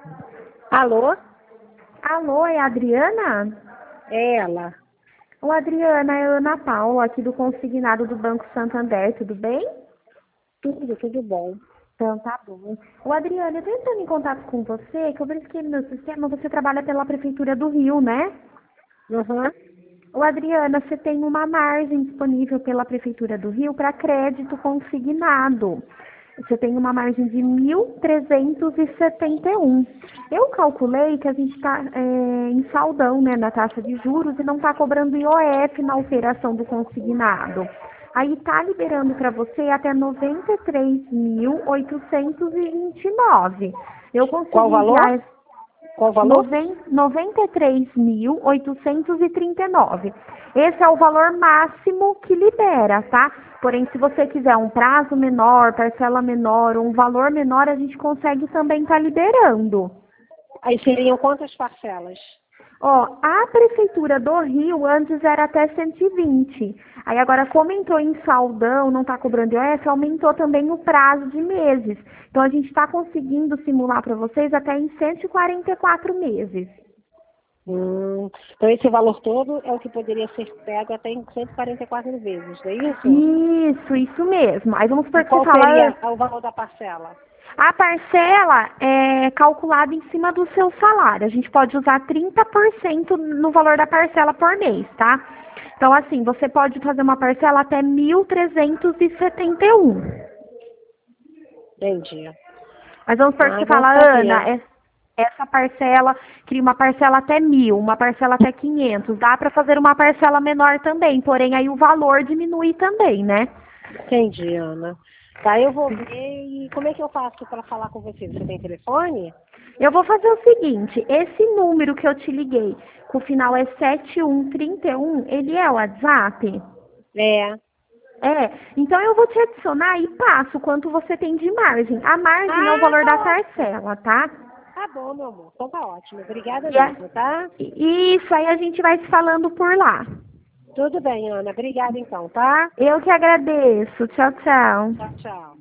Alô? Alô, é a Adriana? É ela. Ô, Adriana, é a Ana Paula, aqui do consignado do Banco Santander, tudo bem? Tudo bom. Então, tá bom. Ô, Adriana, eu tô entrando em contato com você, que eu verifiquei no meu sistema, você trabalha pela Prefeitura do Rio, né? Uhum. Ô, Adriana, você tem uma margem disponível pela Prefeitura do Rio para crédito consignado. Você tem uma margem de 1.371. Eu calculei que a gente está em saldão, né, na taxa de juros e não está cobrando IOF na operação do consignado. Aí está liberando para você até 93.829. Eu Qual o consegui valor? enviar Qual o valor? 93.839. Esse é o valor máximo que libera, tá? Porém, se você quiser um prazo menor, parcela menor, ou um valor menor, a gente consegue também estar liberando. Aí seriam quantas parcelas? Ó, a Prefeitura do Rio antes era até 120. Aí agora, como entrou em saldão, não está cobrando IOF, aumentou também o prazo de meses. Então a gente está conseguindo simular para vocês até em 144 meses. Então esse valor todo é o que poderia ser pego até em 144 vezes, não é isso? Isso mesmo. Aí vamos E supor que você qual fala, seria o valor da parcela? a parcela é calculada em cima do seu salário. A gente pode usar 30% no valor da parcela por mês, tá? Então, assim, você pode fazer uma parcela até 1.371. Entendi. Mas vamos supor que Ah, é você bom fala, saber. Ana, essa parcela, queria uma parcela até 1.000, uma parcela até 500. Dá para fazer uma parcela menor também, porém aí o valor diminui também, né? Entendi, Ana. Tá, eu vou ver e como é que eu faço para falar com você? Você tem telefone? Eu vou fazer o seguinte, esse número que eu te liguei, que o final é 7131, ele é o WhatsApp? É. É, então eu vou te adicionar e passo quanto você tem de margem. A margem é o Ah, valor tá da ótimo. parcela, tá? Tá bom, meu amor. Então tá ótimo. Obrigada E a- mesmo, tá? isso, aí a gente vai se falando por lá. Tudo bem, Ana. Obrigada então, tá? Eu que agradeço. Tchau, tchau. Tchau, tchau.